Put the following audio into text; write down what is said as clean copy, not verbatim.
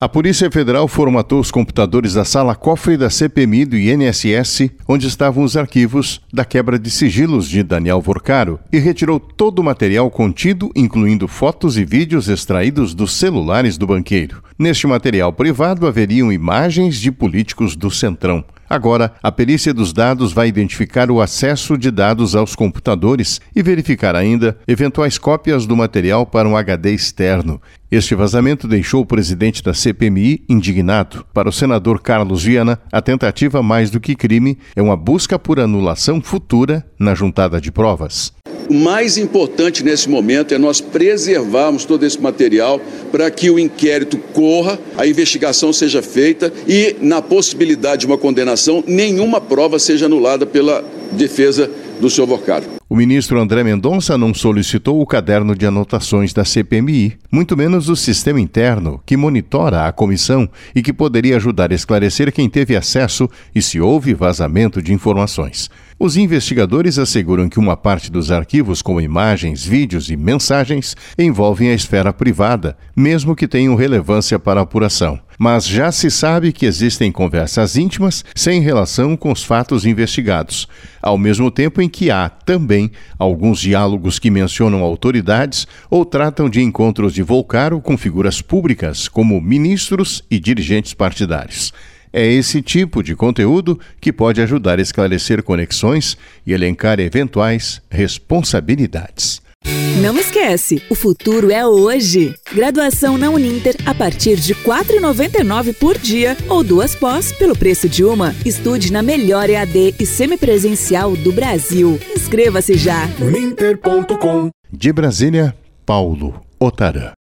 A Polícia Federal formatou os computadores da sala cofre da CPMI do INSS, onde estavam os arquivos da quebra de sigilos de Daniel Vorcaro, e retirou todo o material contido, incluindo fotos e vídeos extraídos dos celulares do banqueiro. Neste material privado haveriam imagens de políticos do Centrão. Agora, a perícia dos dados vai identificar o acesso de dados aos computadores e verificar ainda eventuais cópias do material para um HD externo. Este vazamento deixou o presidente da CPMI indignado. Para o senador Carlos Viana, a tentativa mais do que crime é uma busca por anulação futura na juntada de provas. O mais importante nesse momento é nós preservarmos todo esse material para que o inquérito corra, a investigação seja feita e, na possibilidade de uma condenação, nenhuma prova seja anulada pela defesa do senhor Vorcaro. O ministro André Mendonça não solicitou o caderno de anotações da CPMI, muito menos o sistema interno, que monitora a comissão e que poderia ajudar a esclarecer quem teve acesso e se houve vazamento de informações. Os investigadores asseguram que uma parte dos arquivos, como imagens, vídeos e mensagens, envolvem a esfera privada, mesmo que tenham relevância para a apuração. Mas já se sabe que existem conversas íntimas sem relação com os fatos investigados, ao mesmo tempo em que há também alguns diálogos que mencionam autoridades ou tratam de encontros de Vorcaro com figuras públicas, como ministros e dirigentes partidários. É esse tipo de conteúdo que pode ajudar a esclarecer conexões e elencar eventuais responsabilidades. Não esquece, o futuro é hoje. Graduação na Uninter a partir de R$ 4,99 por dia ou 2 pós pelo preço de uma. Estude na melhor EAD e semipresencial do Brasil. Inscreva-se já. Uninter.com. De Brasília, Paulo Otarã.